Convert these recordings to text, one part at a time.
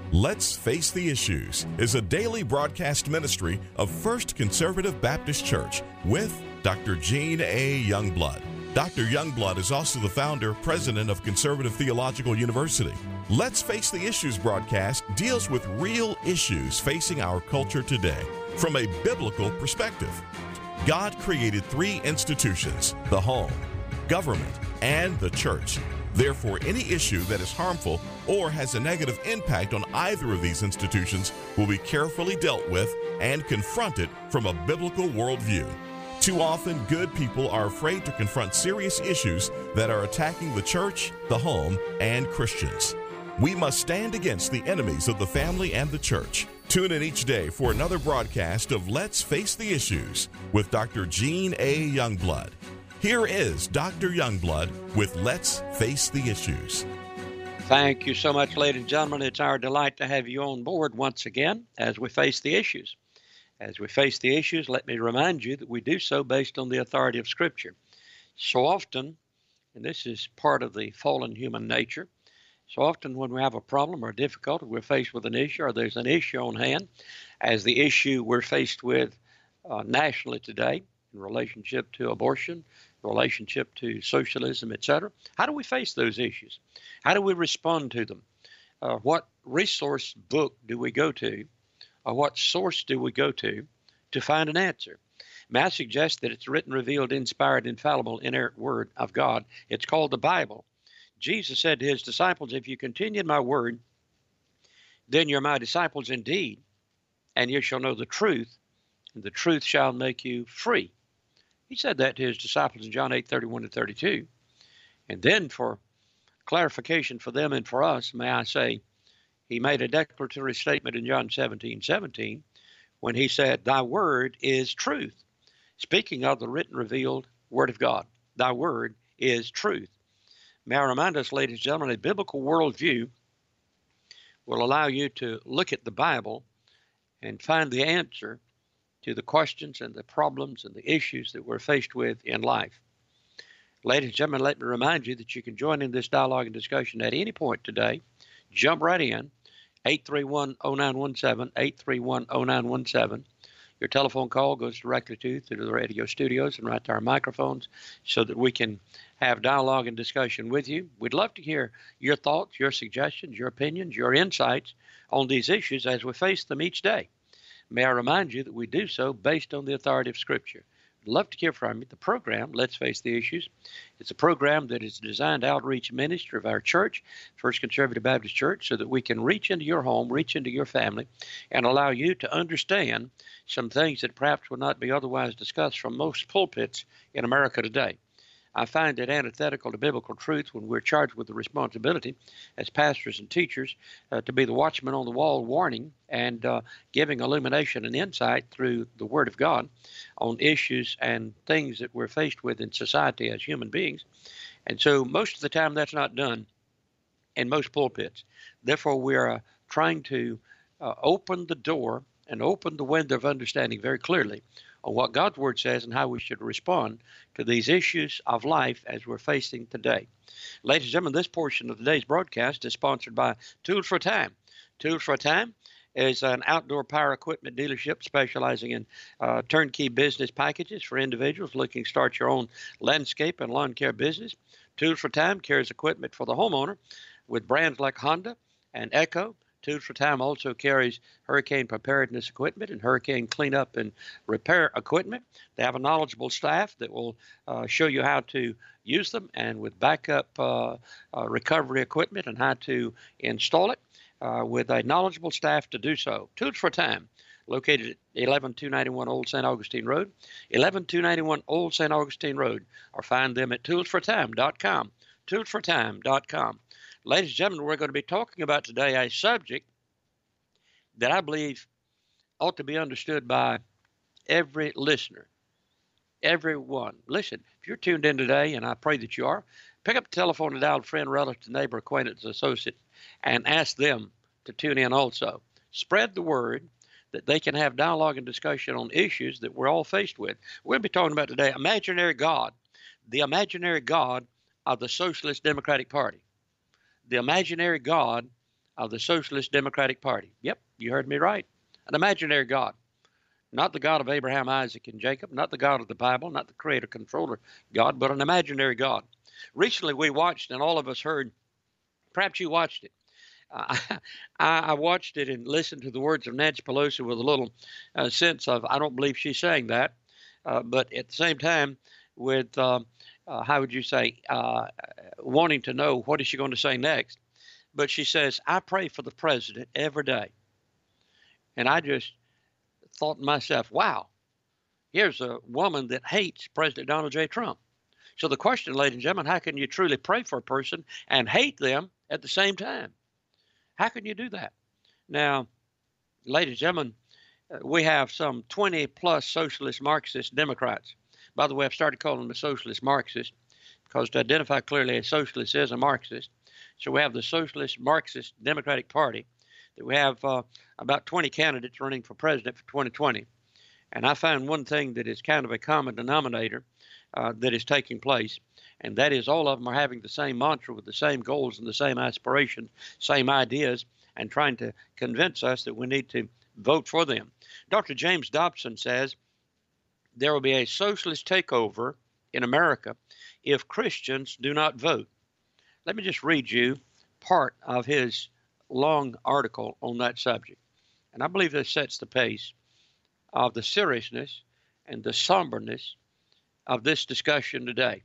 Let's Face the Issues is a daily broadcast ministry of First Conservative Baptist Church with Dr. Gene A. Youngblood. Dr. Youngblood is also the founder, president of Conservative Theological University. Let's Face the Issues broadcast deals with real issues facing our culture today from a biblical perspective. God created three institutions: the home, government, and the church. Therefore, any issue that is harmful or has a negative impact on either of these institutions will be carefully dealt with and confronted from a biblical worldview. Too often, good people are afraid to confront serious issues that are attacking the church, the home, and Christians. We must stand against the enemies of the family and the church. Tune in each day for another broadcast of Let's Face the Issues with Dr. Gene A. Youngblood. Here is Dr. Youngblood with Let's Face the Issues. Thank you so much, ladies and gentlemen. It's our delight to have you on board once again as we face the issues. As we face the issues, let me remind you that we do so based on the authority of Scripture. So often, and this is part of the fallen human nature, so often when we have a problem or difficulty, we're faced with an issue or there's an issue on hand, as the issue we're faced with nationally today in relationship to abortion, relationship to socialism, etc. How do we face those issues? How do we respond to them? What resource book do we go to, or what source do we go to find an answer? May I suggest that it's written, revealed, inspired, infallible, inerrant word of God. It's called the Bible. Jesus said to his disciples, if you continue in my word, then you're my disciples indeed, and you shall know the truth, and the truth shall make you free. He said that to his disciples in John 8:31-32. And then for clarification for them and for us, may I say, he made a declaratory statement in John 17:17 when he said, thy word is truth. Speaking of the written, revealed word of God, thy word is truth. May I remind us, ladies and gentlemen, a biblical worldview will allow you to look at the Bible and find the answer to the questions and the problems and the issues that we're faced with in life. Ladies and gentlemen, let me remind you that you can join in this dialogue and discussion at any point today. Jump right in, 831-0917, 831-0917. Your telephone call goes directly through the radio studios and right to our microphones so that we can have dialogue and discussion with you. We'd love to hear your thoughts, your suggestions, your opinions, your insights on these issues as we face them each day. May I remind you that we do so based on the authority of Scripture. I'd love to hear from you. The program, Let's Face the Issues, it's a program that is designed to outreach ministry of our church, First Conservative Baptist Church, so that we can reach into your home, reach into your family, and allow you to understand some things that perhaps would not be otherwise discussed from most pulpits in America today. I find it antithetical to biblical truth when we're charged with the responsibility as pastors and teachers to be the watchman on the wall, warning and giving illumination and insight through the Word of God on issues and things that we're faced with in society as human beings. And so most of the time that's not done in most pulpits. Therefore, we are trying to open the door and open the window of understanding very clearly on what God's Word says and how we should respond to these issues of life as we're facing today. Ladies and gentlemen, this portion of today's broadcast is sponsored by Tools for Time. Tools for Time is an outdoor power equipment dealership specializing in turnkey business packages for individuals looking to start your own landscape and lawn care business. Tools for Time carries equipment for the homeowner with brands like Honda and Echo. Tools for Time also carries hurricane preparedness equipment and hurricane cleanup and repair equipment. They have a knowledgeable staff that will show you how to use them and with backup recovery equipment and how to install it with a knowledgeable staff to do so. Tools for Time, located at 11291 Old St. Augustine Road, 11291 Old St. Augustine Road, or find them at toolsfortime.com, toolsfortime.com. Ladies and gentlemen, we're going to be talking about today a subject that I believe ought to be understood by every listener, everyone. Listen, if you're tuned in today, and I pray that you are, pick up the telephone and dial a friend, relative, neighbor, acquaintance, associate, and ask them to tune in also. Spread the word that they can have dialogue and discussion on issues that we're all faced with. We're going to be talking about today imaginary God, the imaginary God of the Socialist Democratic Party. The imaginary God of the Socialist Democratic Party. Yep, you heard me right. An imaginary God. Not the God of Abraham, Isaac, and Jacob, not the God of the Bible, not the creator, controller God, but an imaginary God. Recently we watched, and all of us heard, perhaps you watched it. I watched it and listened to the words of Nancy Pelosi with a little sense of, I don't believe she's saying that, but at the same time, with, how would you say, wanting to know what is she going to say next. But she says, I pray for the president every day. And I just thought to myself, wow, here's a woman that hates President Donald J. Trump. So the question, ladies and gentlemen, how can you truly pray for a person and hate them at the same time? How can you do that? Now, ladies and gentlemen, we have some 20 plus socialist Marxist Democrats. By the way, I've started calling them a socialist Marxist because to identify clearly a socialist is a Marxist. So we have the Socialist Marxist Democratic Party. That we have about 20 candidates running for president for 2020. And I found one thing that is kind of a common denominator that is taking place, and that is all of them are having the same mantra with the same goals and the same aspirations, same ideas, and trying to convince us that we need to vote for them. Dr. James Dobson says there will be a socialist takeover in America if Christians do not vote. Let me just read you part of his long article on that subject. And I believe this sets the pace of the seriousness and the somberness of this discussion today.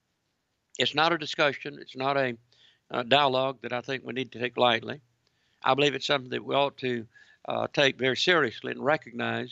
It's not a discussion. It's not a dialogue that I think we need to take lightly. I believe it's something that we ought to take very seriously and recognize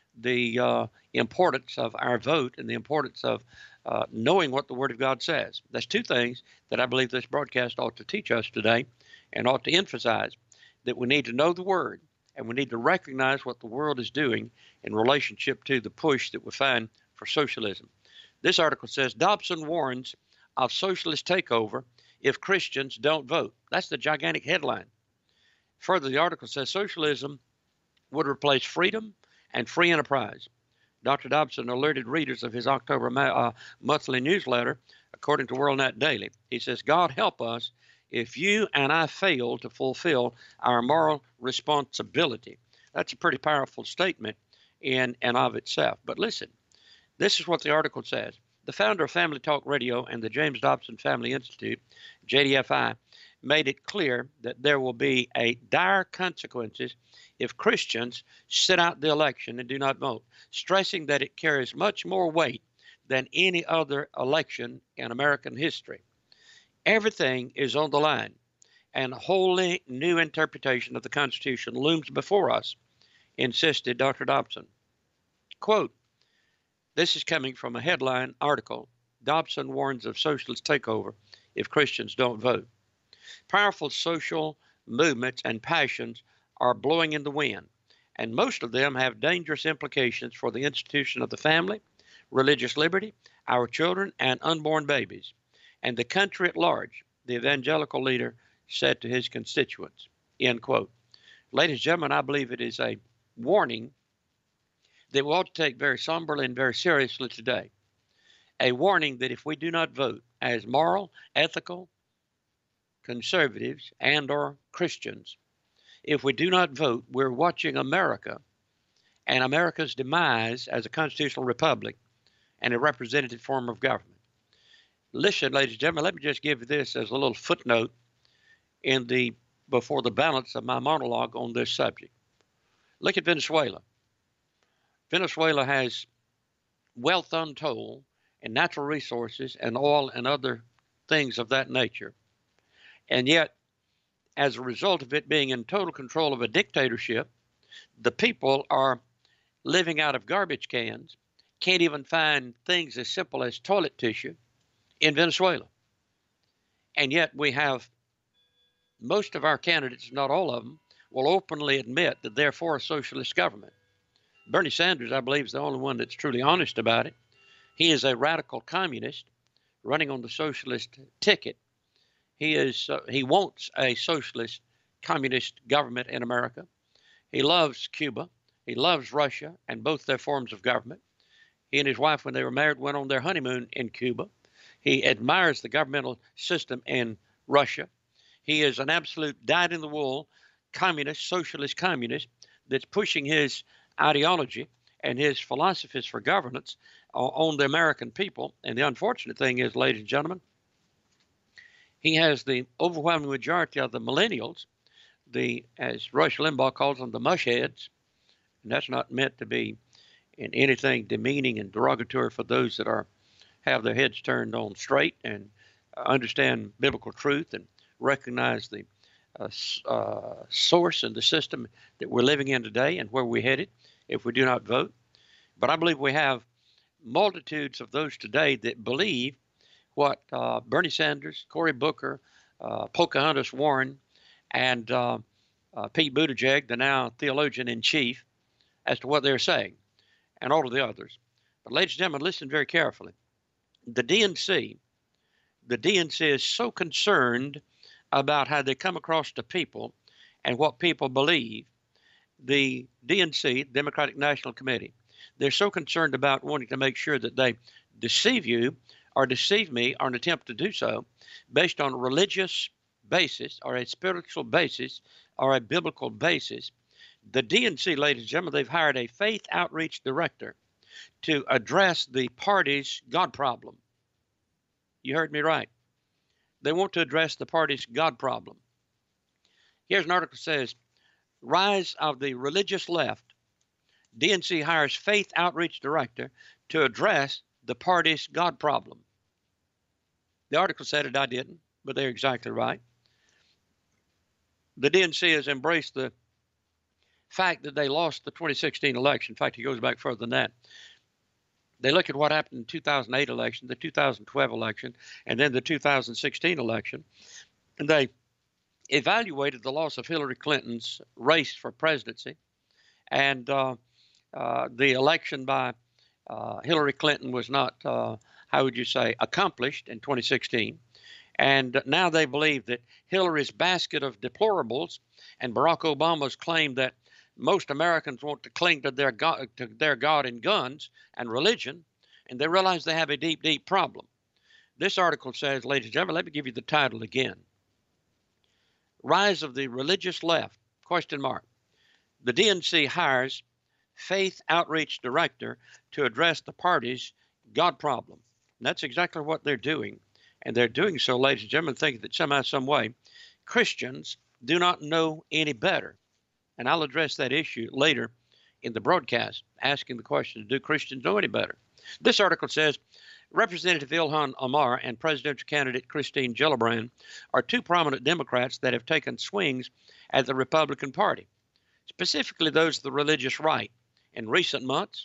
the importance of our vote and the importance of knowing what the Word of God says. That's two things that I believe this broadcast ought to teach us today and ought to emphasize, that we need to know the Word and we need to recognize what the world is doing in relationship to the push that we find for socialism. This article says, Dobson warns of socialist takeover if Christians don't vote. That's the gigantic headline. Further, the article says socialism would replace freedom and free enterprise. Dr. Dobson alerted readers of his October monthly newsletter, according to WorldNet Daily. He says, God help us if you and I fail to fulfill our moral responsibility. That's a pretty powerful statement in and of itself. But listen, this is what the article says. The founder of Family Talk Radio and the James Dobson Family Institute, JDFI, made it clear that there will be a dire consequences if Christians sit out the election and do not vote, stressing that it carries much more weight than any other election in American history. Everything is on the line, and a wholly new interpretation of the Constitution looms before us, insisted Dr. Dobson. Quote, this is coming from a headline article, Dobson warns of socialist takeover if Christians don't vote. Powerful social movements and passions are blowing in the wind, and most of them have dangerous implications for the institution of the family, religious liberty, our children, and unborn babies, and the country at large, the evangelical leader said to his constituents, end quote. Ladies and gentlemen, I believe it is a warning that we ought to take very somberly and very seriously today. A warning that if we do not vote as moral, ethical, conservatives and or Christians, if we do not vote, we're watching America and America's demise as a constitutional republic and a representative form of government. Listen, ladies and gentlemen, let me just give you this as a little footnote in the before the balance of my monologue on this subject. Look at Venezuela. Venezuela has wealth untold and natural resources and oil and other things of that nature. And yet, as a result of it being in total control of a dictatorship, the people are living out of garbage cans, can't even find things as simple as toilet tissue in Venezuela. And yet we have most of our candidates, not all of them, will openly admit that they're for a socialist government. Bernie Sanders, I believe, is the only one that's truly honest about it. He is a radical communist running on the socialist ticket. He wants a socialist communist government in America. He loves Cuba. He loves Russia and both their forms of government. He and his wife, when they were married, went on their honeymoon in Cuba. He admires the governmental system in Russia. He is an absolute dyed-in-the-wool communist, socialist communist that's pushing his ideology and his philosophies for governance on the American people. And the unfortunate thing is, ladies and gentlemen, he has the overwhelming majority of the millennials, as Rush Limbaugh calls them, the mushheads. And that's not meant to be in anything demeaning and derogatory for those that have their heads turned on straight and understand biblical truth and recognize the source and the system that we're living in today and where we're headed if we do not vote. But I believe we have multitudes of those today that believe what Bernie Sanders, Cory Booker, Pocahontas Warren, and Pete Buttigieg, the now theologian in chief, as to what they're saying, and all of the others. But ladies and gentlemen, listen very carefully. The DNC is so concerned about how they come across to people and what people believe. The DNC, Democratic National Committee, they're so concerned about wanting to make sure that they deceive you or deceive me or an attempt to do so based on a religious basis or a spiritual basis or a biblical basis. The DNC, ladies and gentlemen, they've hired a faith outreach director to address the party's God problem. You heard me right. They want to address the party's God problem. Here's an article that says, Rise of the Religious Left. DNC hires faith outreach director to address the party's God problem. The article said it, I didn't, but they're exactly right. The DNC has embraced the fact that they lost the 2016 election. In fact, it goes back further than that. They look at what happened in the 2008 election, the 2012 election, and then the 2016 election, and they evaluated the loss of Hillary Clinton's race for presidency, and the election by Hillary Clinton was not, how would you say, accomplished in 2016. And now they believe that Hillary's basket of deplorables and Barack Obama's claim that most Americans want to cling to their God in guns and religion, and they realize they have a deep, deep problem. This article says, ladies and gentlemen, let me give you the title again. Rise of the Religious Left, question mark. The DNC hires faith outreach director to address the party's God problem. And that's exactly what they're doing. And they're doing so, ladies and gentlemen, thinking that somehow, some way, Christians do not know any better. And I'll address that issue later in the broadcast, asking the question, do Christians know any better? This article says, Representative Ilhan Omar and presidential candidate Christine Gillibrand are two prominent Democrats that have taken swings at the Republican Party, specifically those of the religious right, in recent months.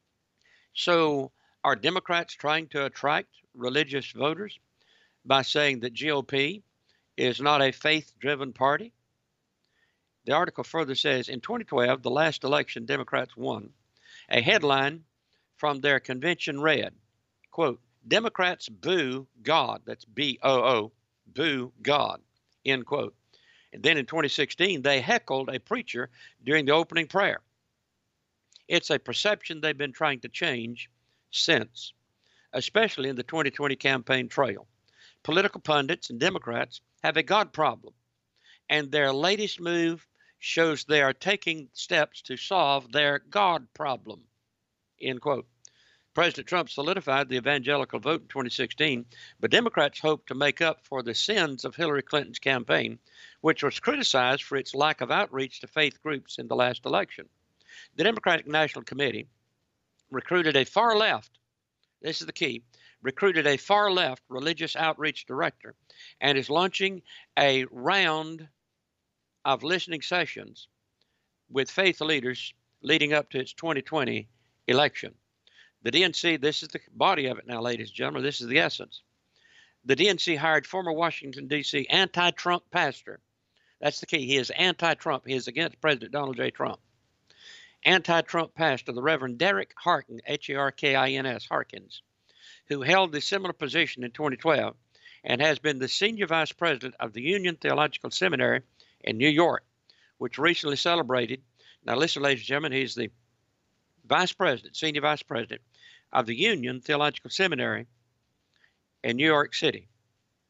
So are Democrats trying to attract religious voters by saying that GOP is not a faith-driven party? The article further says, in 2012, the last election, Democrats won. A headline from their convention read, quote, Democrats boo God. That's B-O-O, boo God, end quote. And then in 2016, they heckled a preacher during the opening prayer. It's a perception they've been trying to change since, especially in the 2020 campaign trail. Political pundits and Democrats have a God problem, and their latest move shows they are taking steps to solve their God problem, end quote. President Trump solidified the evangelical vote in 2016, but Democrats hope to make up for the sins of Hillary Clinton's campaign, which was criticized for its lack of outreach to faith groups in the last election. The Democratic National Committee recruited a far-left, this is the key, recruited a far-left religious outreach director and is launching a round of listening sessions with faith leaders leading up to its 2020 election. The DNC, this is the body of it now, ladies and gentlemen, this is the essence. The DNC hired former Washington, D.C. anti-Trump pastor. That's the key. He is anti-Trump. He is against President Donald J. Trump. Anti-Trump pastor, the Reverend Derek Harkins, H-A-R-K-I-N-S, Harkins, who held a similar position in 2012 and has been the senior vice president of the Union Theological Seminary in New York, which recently celebrated. Now listen, ladies and gentlemen, he's the vice president, senior vice president of the Union Theological Seminary in New York City.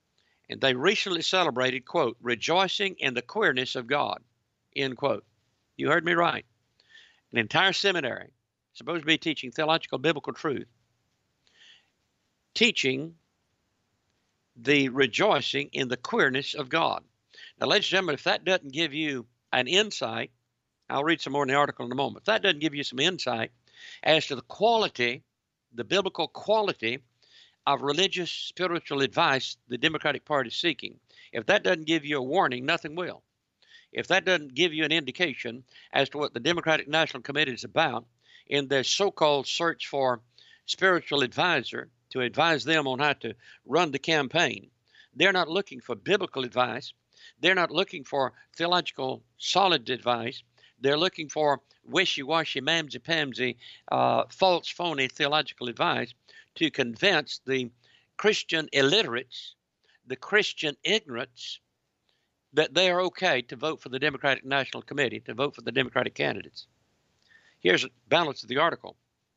And they recently celebrated, quote, rejoicing in the queerness of God, end quote. You heard me right. An entire seminary, supposed to be teaching theological biblical truth, teaching the rejoicing in the queerness of God. Now, ladies and gentlemen, if that doesn't give you an insight, I'll read some more in the article in a moment. If that doesn't give you some insight as to the quality, the biblical quality of religious spiritual advice the Democratic Party is seeking, if that doesn't give you a warning, nothing will. If that doesn't give you an indication as to what the Democratic National Committee is about in their so-called search for spiritual advisor to advise them on how to run the campaign, they're not looking for biblical advice. They're not looking for theological solid advice. They're looking for wishy-washy, mamsy-pamsy, false, phony theological advice to convince the Christian illiterates, the Christian ignorants, that they are okay to vote for the Democratic National Committee, to vote for the Democratic candidates. Here's the balance of the article.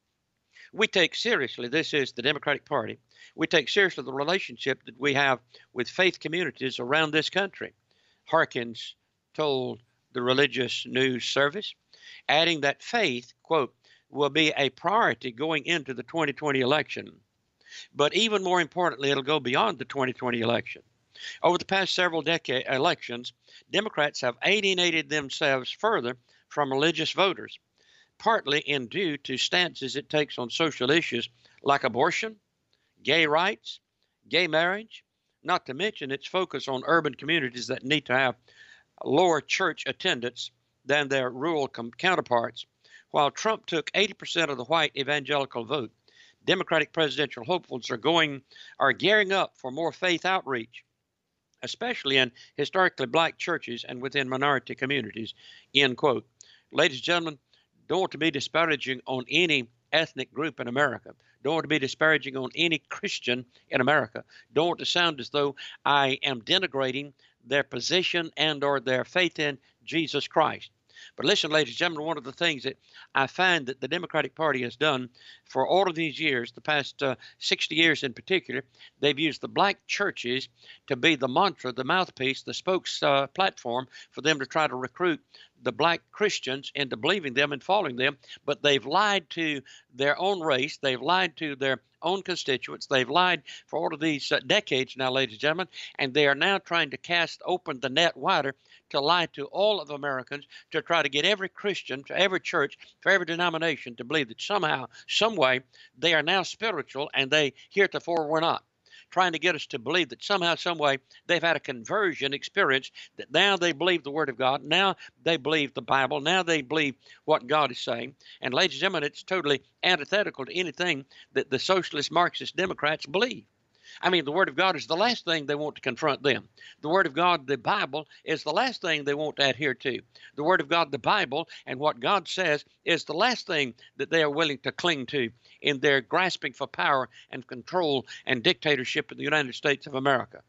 We take seriously, this is the Democratic Party, we take seriously the relationship that we have with faith communities around this country. Harkins told the Religious News Service, adding that faith, quote, will be a priority going into the 2020 election. But even more importantly, it'll go beyond the 2020 election. Over the past several elections, Democrats have alienated themselves further from religious voters, partly in due to stances it takes on social issues like abortion, gay rights, gay marriage, not to mention its focus on urban communities that need to have lower church attendance than their rural counterparts. While Trump took 80% of the white evangelical vote, Democratic presidential hopefuls are gearing up for more faith outreach, especially in historically black churches and within minority communities, end quote. Ladies and gentlemen, don't want to be disparaging on any ethnic group in America. Don't want to be disparaging on any Christian in America. Don't want to sound as though I am denigrating their position and or their faith in Jesus Christ. But listen, ladies and gentlemen, one of the things that I find that the Democratic Party has done for all of these years, the past 60 years in particular, they've used the black churches to be the mantra, the mouthpiece, the spokes platform for them to try to recruit the black Christians into believing them and following them. But they've lied to their own race. They've lied to their own constituents. They've lied for all of these decades now, ladies and gentlemen, and they are now trying to cast open the net wider to lie to all of Americans, to try to get every Christian, to every church, for every denomination to believe that somehow, some way, they are now spiritual and they heretofore were not. Trying to get us to believe that somehow, some way, they've had a conversion experience, that now they believe the Word of God, now they believe the Bible, now they believe what God is saying. And ladies and gentlemen, it's totally antithetical to anything that the socialist Marxist Democrats believe. I mean, the Word of God is the last thing they want to confront them. The Word of God, the Bible, is the last thing they want to adhere to. The Word of God, the Bible, and what God says is the last thing that they are willing to cling to in their grasping for power and control and dictatorship in the United States of America.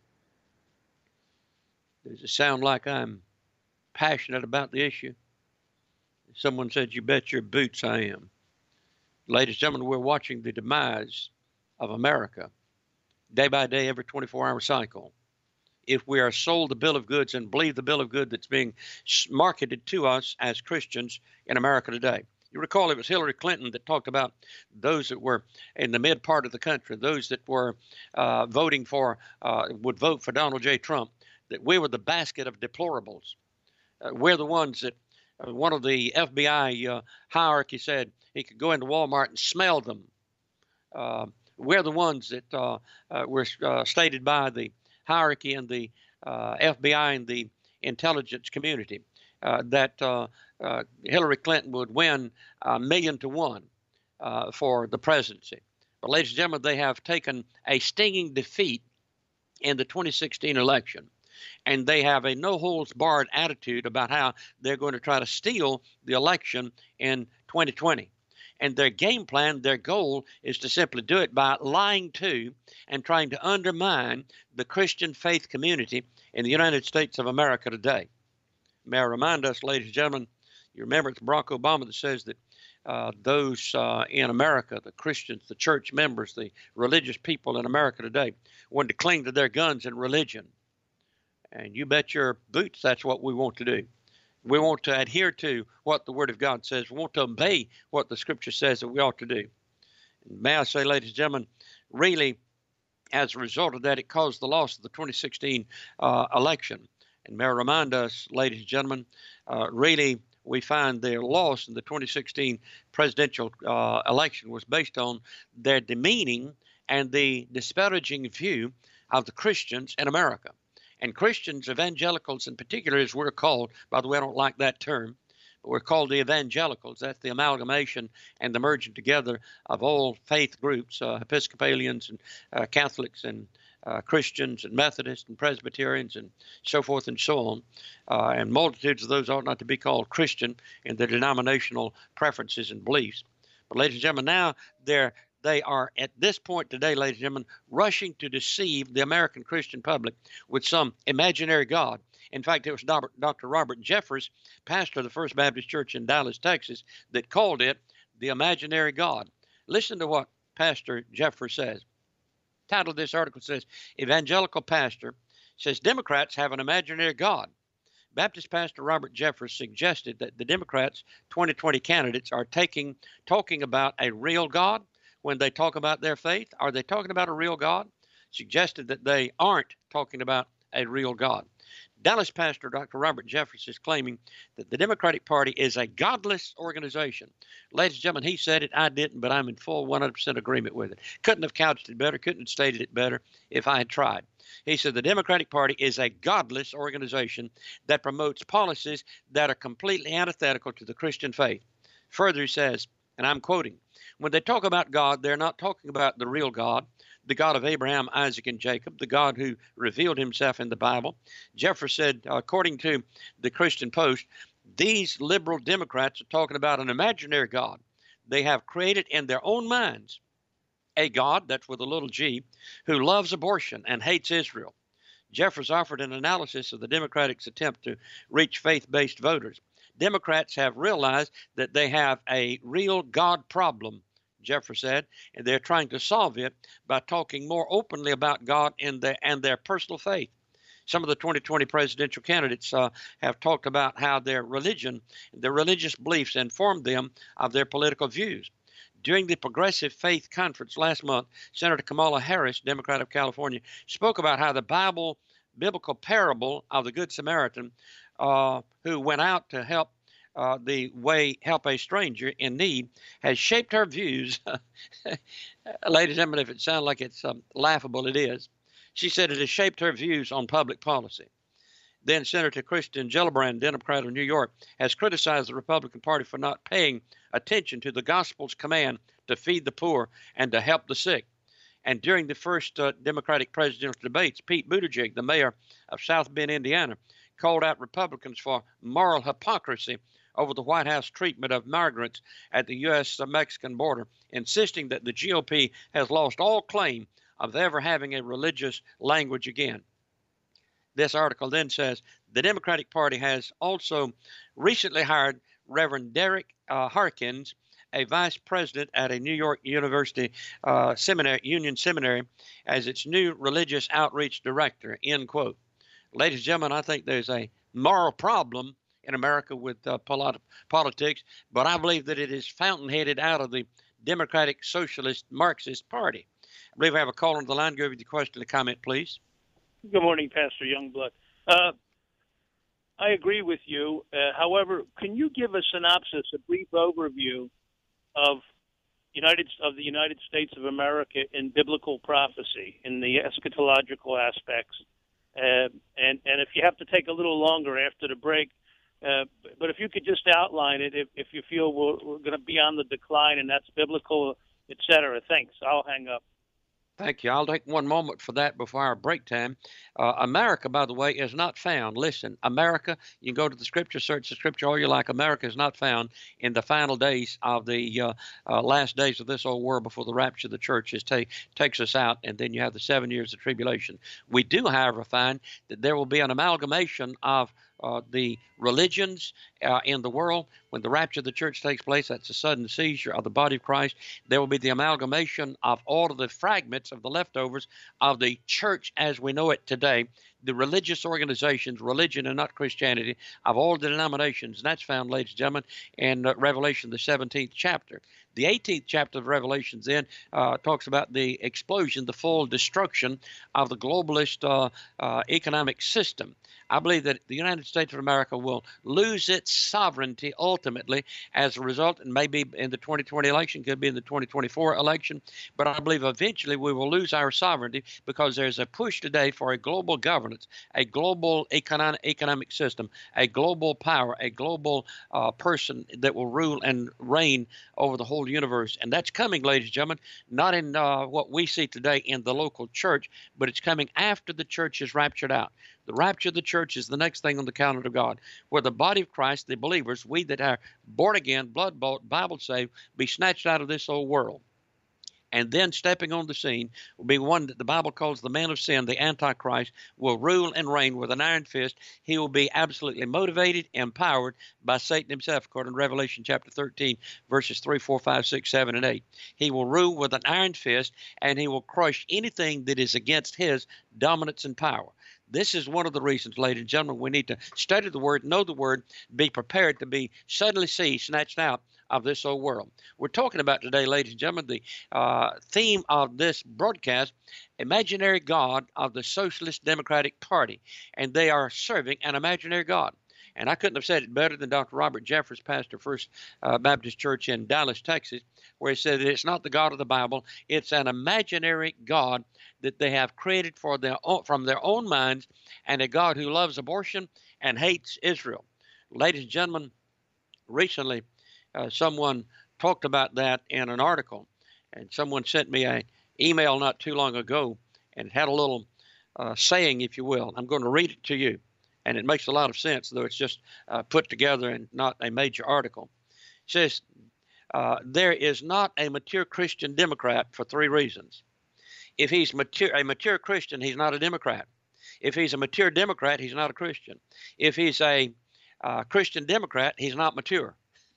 Does it sound like I'm passionate about the issue? Someone said, "You bet your boots I am." Ladies and gentlemen, we're watching the demise of America day by day, every 24-hour cycle. If we are sold the bill of goods and believe the bill of goods that's being marketed to us as Christians in America today. You recall it was Hillary Clinton that talked about those that were in the mid part of the country, those that were would vote for Donald J. Trump, that we were the basket of deplorables. We're the ones that one of the FBI hierarchy said he could go into Walmart and smell them. We're the ones that were stated by the hierarchy in the FBI and the intelligence community that Hillary Clinton would win 1,000,000 to 1 for the presidency. But ladies and gentlemen, they have taken a stinging defeat in the 2016 election. And they have a no-holds-barred attitude about how they're going to try to steal the election in 2020. And their game plan, their goal is to simply do it by lying to and trying to undermine the Christian faith community in the United States of America today. May I remind us, ladies and gentlemen, You remember it's Barack Obama that says that those in America, the Christians, the church members, the religious people in America today, want to cling to their guns and religion. And you bet your boots that's what we want to do. We want to adhere to what the Word of God says. We want to obey what the Scripture says that we ought to do. And may I say, ladies and gentlemen, really, as a result of that, it caused the loss of the 2016 election. And may I remind us, ladies and gentlemen, really, we find their loss in the 2016 presidential election was based on their demeaning and the disparaging view of the Christians in America. And Christians, evangelicals in particular, as we're called, by the way, I don't like that term, but we're called the evangelicals. That's the amalgamation and the merging together of all faith groups, Episcopalians and Catholics and Christians and Methodists and Presbyterians and so forth and so on. And multitudes of those ought not to be called Christian in their denominational preferences and beliefs. But ladies and gentlemen, now they are at this point today, ladies and gentlemen, rushing to deceive the American Christian public with some imaginary God. In fact, it was Dr. Robert Jeffress, pastor of the First Baptist Church in Dallas, Texas, that called it the imaginary God. Listen to what Pastor Jeffress says. The title of this article says, Evangelical Pastor says Democrats have an imaginary God. Baptist Pastor Robert Jeffress suggested that the Democrats' 2020 candidates are talking about a real God when they talk about their faith. Are they talking about a real God? Suggested that they aren't talking about a real God. Dallas pastor Dr. Robert Jeffress is claiming that the Democratic Party is a godless organization. Ladies and gentlemen, he said it, I didn't, but I'm in full 100% agreement with it. Couldn't have couched it better, couldn't have stated it better if I had tried. He said the Democratic Party is a godless organization that promotes policies that are completely antithetical to the Christian faith. Further, he says, and I'm quoting, when they talk about God, they're not talking about the real God, the God of Abraham, Isaac, and Jacob, the God who revealed himself in the Bible. Jeffress said, according to the Christian Post, these liberal Democrats are talking about an imaginary God. They have created in their own minds a God, that's with a little g, who loves abortion and hates Israel. Jeffress offered an analysis of the Democrats' attempt to reach faith-based voters. Democrats have realized that they have a real God problem, Jeffress said, and they're trying to solve it by talking more openly about God and their personal faith. Some of the 2020 presidential candidates have talked about how their religion, their religious beliefs informed them of their political views. During the Progressive Faith Conference last month, Senator Kamala Harris, Democrat of California, spoke about how the biblical parable of the Good Samaritan who went out to help a stranger in need has shaped her views. Ladies and gentlemen, if it sounds like it's laughable, it is. She said it has shaped her views on public policy. Then Senator Kristen Gillibrand, Democrat of New York, has criticized the Republican Party for not paying attention to the gospel's command to feed the poor and to help the sick. And during the first Democratic presidential debates, Pete Buttigieg, the mayor of South Bend, Indiana, called out Republicans for moral hypocrisy over the White House treatment of migrants at the U.S.-Mexican border, insisting that the GOP has lost all claim of ever having a religious language again. This article then says the Democratic Party has also recently hired Reverend Derek Harkins, a vice president at a New York University Union Seminary, as its new religious outreach director, end quote. Ladies and gentlemen, I think there's a moral problem in America with politics, but I believe that it is fountainheaded out of the Democratic Socialist Marxist Party. I believe I have a caller on the line. Go with your question or comment, please. Good morning, Pastor Youngblood. I agree with you. However, can you give a synopsis, a brief overview of the United States of America in biblical prophecy, in the eschatological aspects? And if you have to take a little longer after the break, but if you could just outline it, if you feel we're going to be on the decline and that's biblical, et cetera. Thanks. I'll hang up. Thank you. I'll take one moment for that before our break time. America, by the way, is not found. Listen, America, you can go to the Scripture, search the Scripture all you like. America is not found in the final days of the last days of this old world before the rapture of the church takes us out, and then you have the 7 years of tribulation. We do, however, find that there will be an amalgamation of the religions in the world. When the rapture of the church takes place, that's a sudden seizure of the body of Christ. There will be the amalgamation of all of the fragments of the leftovers of the church as we know it today, the religious organizations, religion and not Christianity, of all the denominations. And that's found, ladies and gentlemen, in Revelation, the 17th chapter. The 18th chapter of Revelations then talks about the explosion, the full destruction of the globalist economic system. I believe that the United States of America will lose its sovereignty ultimately as a result, and maybe in the 2020 election, could be in the 2024 election, but I believe eventually we will lose our sovereignty because there's a push today for a global governance, a global economic system, a global power, a global person that will rule and reign over the whole universe. And that's coming, ladies and gentlemen, not in what we see today in the local church, but it's coming after the church is raptured out. The rapture of the church is the next thing on the calendar of God, where the body of Christ, the believers, we that are born again, blood bought, Bible saved, be snatched out of this old world. And then stepping on the scene will be one that the Bible calls the man of sin, the Antichrist, will rule and reign with an iron fist. He will be absolutely motivated, empowered by Satan himself, according to Revelation chapter 13, verses 3, 4, 5, 6, 7, and 8. He will rule with an iron fist, and he will crush anything that is against his dominance and power. This is one of the reasons, ladies and gentlemen, we need to study the Word, know the Word, be prepared to be suddenly seized, snatched out of this old world. We're talking about today, ladies and gentlemen, the theme of this broadcast, imaginary God of the Socialist Democratic Party, and they are serving an imaginary God. And I couldn't have said it better than Dr. Robert Jeffress, pastor of First Baptist Church in Dallas, Texas, where he said that it's not the God of the Bible, it's an imaginary God that they have created for from their own minds, and a God who loves abortion and hates Israel. Ladies and gentlemen, recently someone talked about that in an article, and someone sent me an email not too long ago, and it had a little saying, if you will. I'm going to read it to you, and it makes a lot of sense, though it's just put together and not a major article. It says, there is not a mature Christian Democrat for three reasons. If he's a mature Christian, he's not a Democrat. If he's a mature Democrat, he's not a Christian. If he's a Christian Democrat, he's not mature.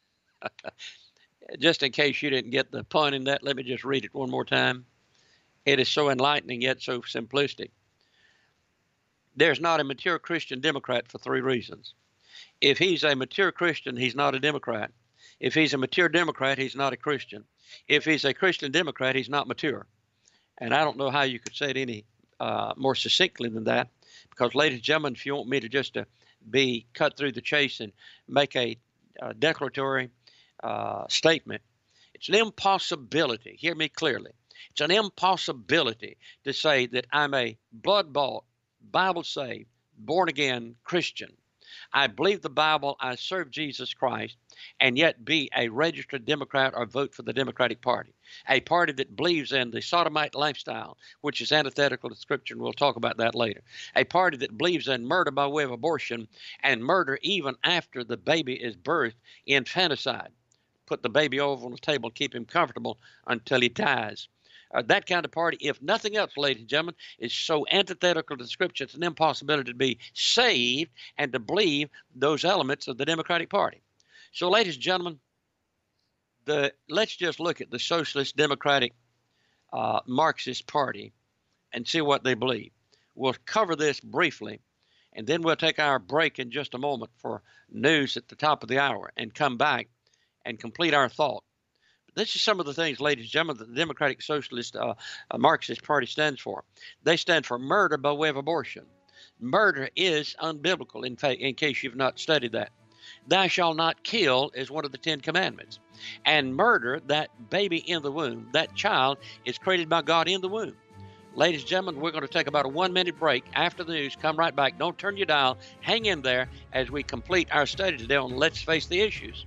Just in case you didn't get the pun in that, let me just read it one more time. It is so enlightening yet so simplistic. There's not a mature Christian Democrat for three reasons. If he's a mature Christian, he's not a Democrat. If he's a mature Democrat, he's not a Christian. If he's a Christian Democrat, he's not mature. And I don't know how you could say it any more succinctly than that, because, ladies and gentlemen, if you want me to just be cut through the chase and make a declaratory statement, it's an impossibility. Hear me clearly. It's an impossibility to say that I'm a blood-bought, Bible-saved, born-again Christian. I believe the Bible, I serve Jesus Christ, and yet be a registered Democrat or vote for the Democratic Party, a party that believes in the sodomite lifestyle, which is antithetical to Scripture, and we'll talk about that later, a party that believes in murder by way of abortion and murder even after the baby is birthed, infanticide. Put the baby over on the table, keep him comfortable until he dies. That kind of party, if nothing else, ladies and gentlemen, is so antithetical to Scripture, it's an impossibility to be saved and to believe those elements of the Democratic Party. So, ladies and gentlemen, let's just look at the Socialist Democratic Marxist Party and see what they believe. We'll cover this briefly, and then we'll take our break in just a moment for news at the top of the hour and come back and complete our thought. This is some of the things, ladies and gentlemen, that the Democratic Socialist Marxist Party stands for. They stand for murder by way of abortion. Murder is unbiblical, in case you've not studied that. Thou shalt not kill is one of the 10 commandments. And murder, that baby in the womb, that child is created by God in the womb. Ladies and gentlemen, we're going to take about a 1-minute break after the news. Come right back. Don't turn your dial. Hang in there as we complete our study today on Let's Face the Issues.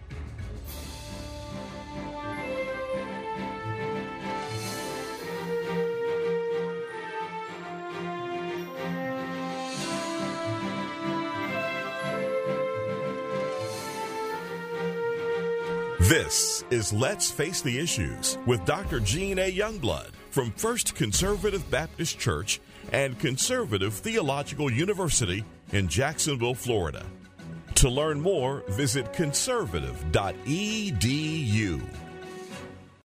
This is Let's Face the Issues with Dr. Gene A. Youngblood from First Conservative Baptist Church and Conservative Theological University in Jacksonville, Florida. To learn more, visit conservative.edu.